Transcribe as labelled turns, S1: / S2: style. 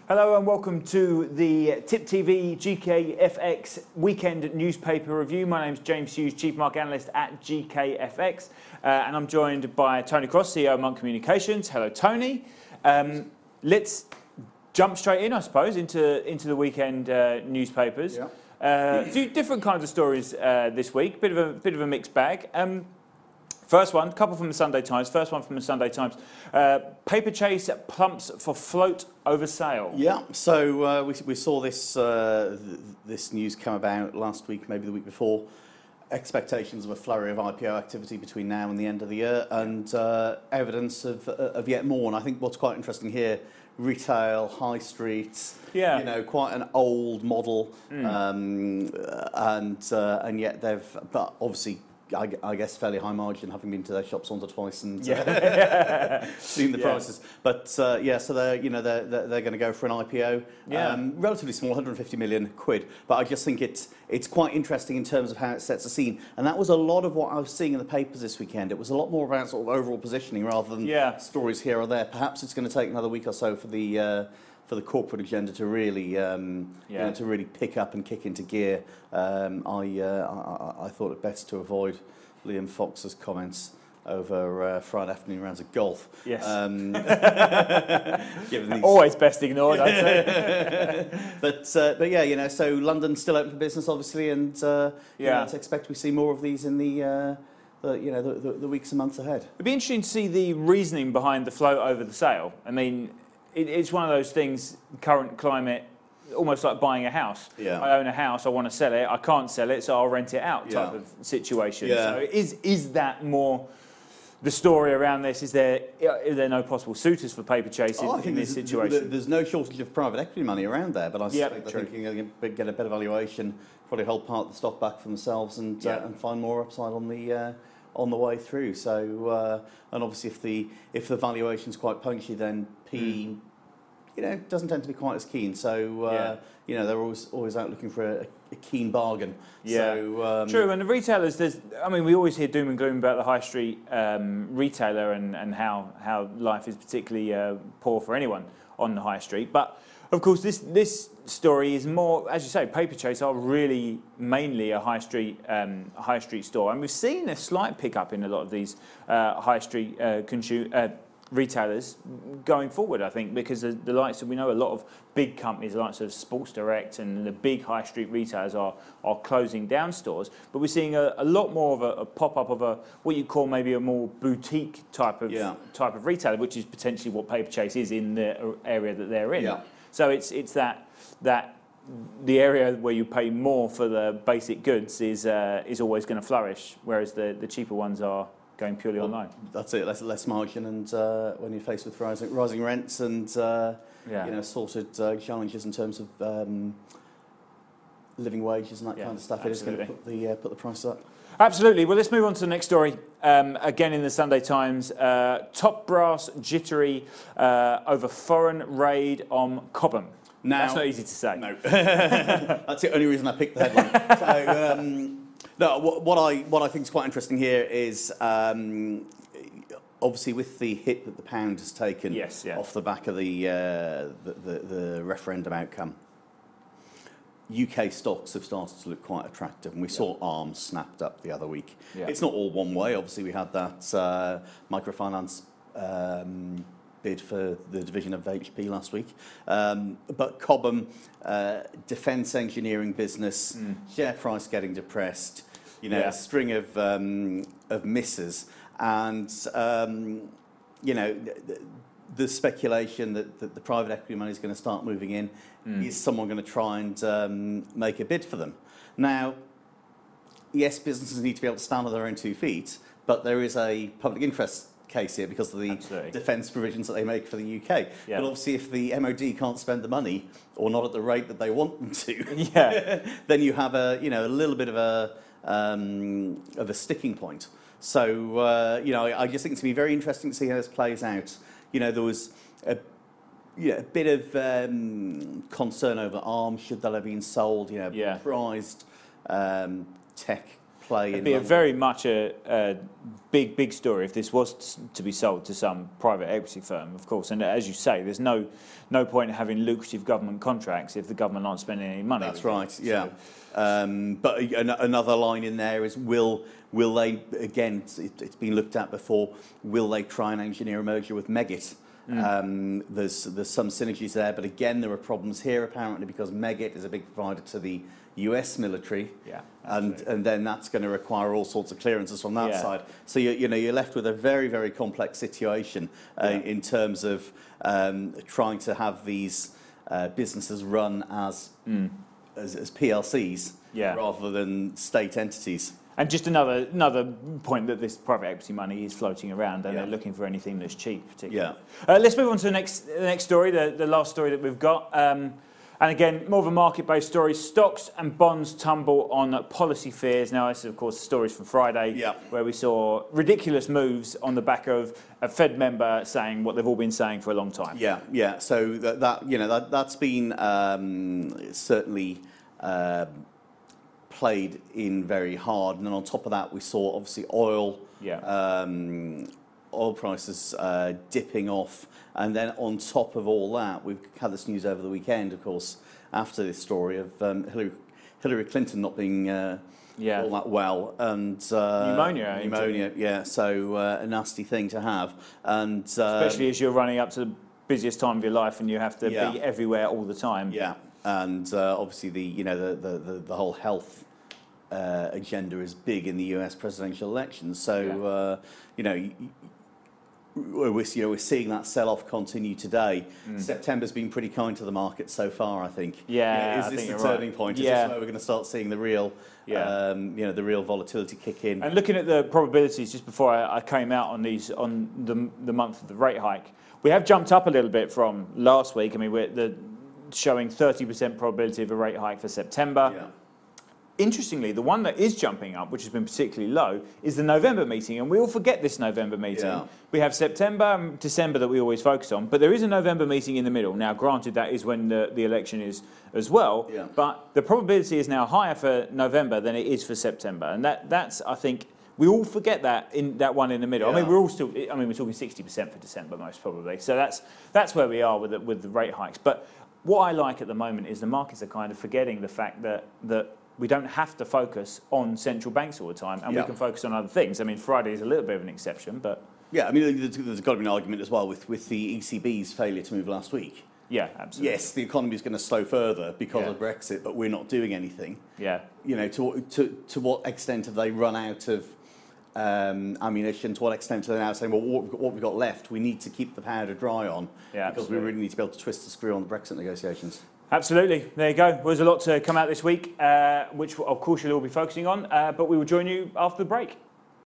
S1: Hello and welcome to the Tip TV GKFX weekend newspaper review. My name's James Hughes, Chief Market Analyst at GKFX, and I'm joined by Tony Cross, CEO of Monk Communications. Hello, Tony. Let's jump straight in, I suppose, into the weekend newspapers.
S2: Yeah.
S1: A few different kinds of stories this week. Bit of a mixed bag. First one, couple from the Sunday Times. First one from the Sunday Times. Paperchase plumps for float over sale.
S2: Yeah, so we saw this this news come about last week, maybe the week before. Expectations of a flurry of IPO activity between now and the end of the year, and evidence of yet more. And I think what's quite interesting here, retail, high streets,
S1: Yeah.
S2: you know, quite an old model, and yet they've, but obviously, I guess fairly high margin, having been to their shops once or twice and seen the prices. But so they're going to go for an IPO. Relatively small, 150 million quid. But I just think it's quite interesting in terms of how it sets the scene. And that was a lot of what I was seeing in the papers this weekend. It was a lot more about sort of overall positioning rather than stories here or there. Perhaps it's going to take another week or so for the corporate agenda to really, to really pick up and kick into gear. I thought it best to avoid Liam Fox's comments over Friday afternoon rounds of golf.
S1: Yes.
S2: Given these
S1: Always best ignored, I'd say.
S2: but yeah, so London's still open for business, obviously, and to expect we see more of these in the weeks and months ahead.
S1: It'd be interesting to see the reasoning behind the float over the sale. I mean, it's one of those things, current climate, almost like buying a house.
S2: Yeah.
S1: I own a house, I want to sell it, I can't sell it, so I'll rent it out type of situation.
S2: Yeah.
S1: So is that more the story around this? Is there no possible suitors for Paperchase in this situation?
S2: There's no shortage of private equity money around there, but I suspect they're thinking they're going to get a better valuation, probably hold part of the stock back for themselves and find more upside on the way through. So and obviously if the valuation's quite punchy, then PE doesn't tend to be quite as keen. So they're always out looking for a keen bargain.
S1: Yeah,
S2: so,
S1: true. And the retailers, we always hear doom and gloom about the high street retailer and how life is particularly poor for anyone on the high street. But of course, this story is more, as you say, Paperchase are really mainly a high street store, and we've seen a slight pickup in a lot of these high street retailers going forward, I think, because the likes of, we know a lot of big companies, the likes of Sports Direct and the big high street retailers are closing down stores, but we're seeing a lot more of a pop-up of what you call maybe a more boutique type of retailer, which is potentially what Paperchase is in the area that they're in.
S2: Yeah.
S1: So it's that the area where you pay more for the basic goods is always going to flourish, whereas the cheaper ones are going purely online.
S2: That's it. Less margin, and when you're faced with rising rents and sorted challenges in terms of living wages and that kind of stuff, it is going to put the price up.
S1: Absolutely. Well, let's move on to the next story. Again in the Sunday Times, top brass jittery over foreign raid on Cobham. Now, that's not easy to say.
S2: No, that's the only reason I picked the headline. So, what I think is quite interesting here is obviously with the hit that the pound has taken off the back of the referendum outcome, UK stocks have started to look quite attractive, and we saw ARM snapped up the other week. Yeah. It's not all one way. Obviously, we had that microfinance bid for the division of HP last week. But Cobham, defence engineering business, share price getting depressed, a string of misses, and the speculation that the private equity money is going to start moving in. Is someone going to try and make a bid for them? Now, yes, businesses need to be able to stand on their own 2 feet, but there is a public interest case here because of the defence provisions that they make for the UK. But obviously, if the MOD can't spend the money, or not at the rate that they want them to, then you have a little bit of a sticking point. So I just think it's going to be very interesting to see how this plays out. There was a bit of concern over ARM, should that have been sold? Prized tech play.
S1: It'd be very much a big story if this was to be sold to some private equity firm, of course. And as you say, there's no point in having lucrative government contracts if the government aren't spending any money.
S2: That's right. Yeah. But another line in there is will they, again, it's been looked at before, will they try and engineer a merger with Meggitt? There's some synergies there, but again, there are problems here apparently because Meggitt is a big provider to the US military, and then that's going to require all sorts of clearances from that side. So you're left with a very complex situation in terms of trying to have these businesses run as PLCs rather than state entities.
S1: And just another point that this private equity money is floating around, and they're looking for anything that's cheap, particularly. Let's move on to the next story, the last story that we've got. And again, more of a market-based story. Stocks and bonds tumble on policy fears. Now, this is, of course, stories from Friday, where we saw ridiculous moves on the back of a Fed member saying what they've all been saying for a long time.
S2: So that's been certainly played in very hard. And then on top of that, we saw obviously oil prices dipping off. And then on top of all that, we've had this news over the weekend, of course, after this story of Hillary Clinton not being all that well. And pneumonia, so a nasty thing to have. And
S1: especially as you're running up to the busiest time of your life and you have to be everywhere all the time.
S2: And obviously the whole health agenda is big in the US presidential elections. So we're seeing that sell-off continue today. September's been pretty kind to the market so far, I think. Is this the turning point? Is this where we're going to start seeing the real, the real volatility kick in?
S1: And looking at the probabilities, just before I came out on these on the month of the rate hike, we have jumped up a little bit from last week. I mean, we're showing 30% probability of a rate hike for September. Interestingly, the one that is jumping up, which has been particularly low, is the November meeting. And we all forget this November meeting. We have September and December that we always focus on, but there is a November meeting in the middle. Now, granted, that is when the election is as well, but the probability is now higher for November than it is for September. And that's, I think, we all forget that in that one in the middle. I mean, we're talking 60% for December most probably. So that's where we are with the rate hikes. But what I like at the moment is the markets are kind of forgetting the fact that we don't have to focus on central banks all the time, and we can focus on other things. I mean, Friday is a little bit of an exception, but...
S2: I mean, there's got to be an argument as well with the ECB's failure to move last week.
S1: Absolutely.
S2: Yes, the economy is going to slow further because of Brexit, but we're not doing anything. To what extent have they run out of ammunition? To what extent are they now saying, well, what we've got left, we need to keep the powder dry on because we really need to be able to twist the screw on the Brexit negotiations?
S1: Absolutely. There you go. Well, there's a lot to come out this week, which of course you'll all be focusing on, but we will join you after the break.